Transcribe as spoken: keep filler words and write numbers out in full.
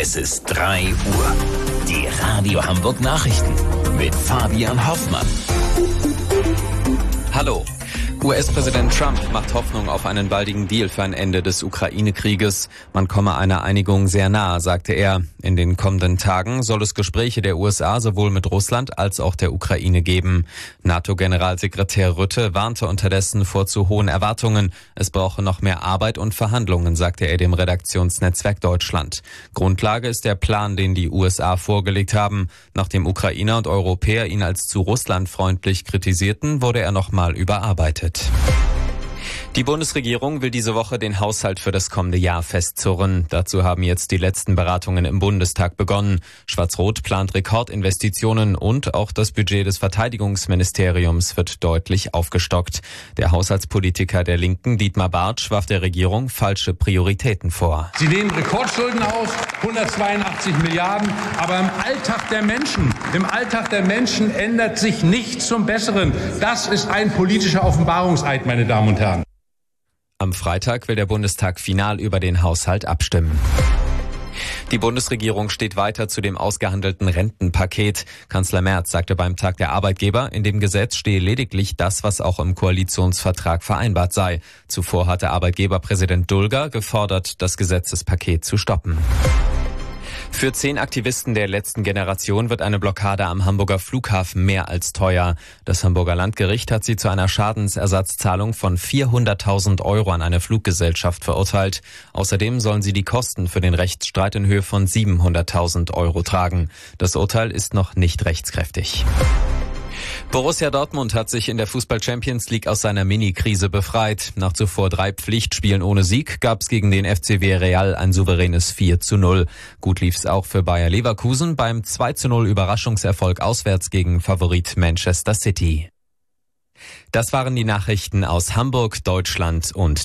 Es ist drei Uhr. Die Radio Hamburg Nachrichten mit Fabian Hoffmann. Hallo. U S-Präsident Trump macht Hoffnung auf einen baldigen Deal für ein Ende des Ukraine-Krieges. Man komme einer Einigung sehr nahe, sagte er. In den kommenden Tagen soll es Gespräche der U S A sowohl mit Russland als auch der Ukraine geben. NATO-Generalsekretär Rutte warnte unterdessen vor zu hohen Erwartungen. Es brauche noch mehr Arbeit und Verhandlungen, sagte er dem Redaktionsnetzwerk Deutschland. Grundlage ist der Plan, den die U S A vorgelegt haben. Nachdem Ukrainer und Europäer ihn als zu russlandfreundlich kritisierten, wurde er nochmal überarbeitet. Die Bundesregierung will diese Woche den Haushalt für das kommende Jahr festzurren. Dazu haben jetzt die letzten Beratungen im Bundestag begonnen. Schwarz-Rot plant Rekordinvestitionen und auch das Budget des Verteidigungsministeriums wird deutlich aufgestockt. Der Haushaltspolitiker der Linken, Dietmar Bartsch, warf der Regierung falsche Prioritäten vor. Sie nehmen Rekordschulden auf, hundertzweiundachtzig Milliarden, aber im Alltag der Menschen, im Alltag der Menschen ändert sich nichts zum Besseren. Das ist ein politischer Offenbarungseid, meine Damen und Herren. Am Freitag will der Bundestag final über den Haushalt abstimmen. Die Bundesregierung steht weiter zu dem ausgehandelten Rentenpaket. Kanzler Merz sagte beim Tag der Arbeitgeber, in dem Gesetz stehe lediglich das, was auch im Koalitionsvertrag vereinbart sei. Zuvor hatte Arbeitgeberpräsident Dulger gefordert, das Gesetzespaket zu stoppen. Für zehn Aktivisten der letzten Generation wird eine Blockade am Hamburger Flughafen mehr als teuer. Das Hamburger Landgericht hat sie zu einer Schadensersatzzahlung von vierhunderttausend Euro an eine Fluggesellschaft verurteilt. Außerdem sollen sie die Kosten für den Rechtsstreit in Höhe von siebenhunderttausend Euro tragen. Das Urteil ist noch nicht rechtskräftig. Borussia Dortmund hat sich in der Fußball-Champions League aus seiner Mini-Krise befreit. Nach zuvor drei Pflichtspielen ohne Sieg gab es gegen den F C Villarreal ein souveränes vier zu null. Gut lief's auch für Bayer Leverkusen beim zwei zu null Überraschungserfolg auswärts gegen Favorit Manchester City. Das waren die Nachrichten aus Hamburg, Deutschland und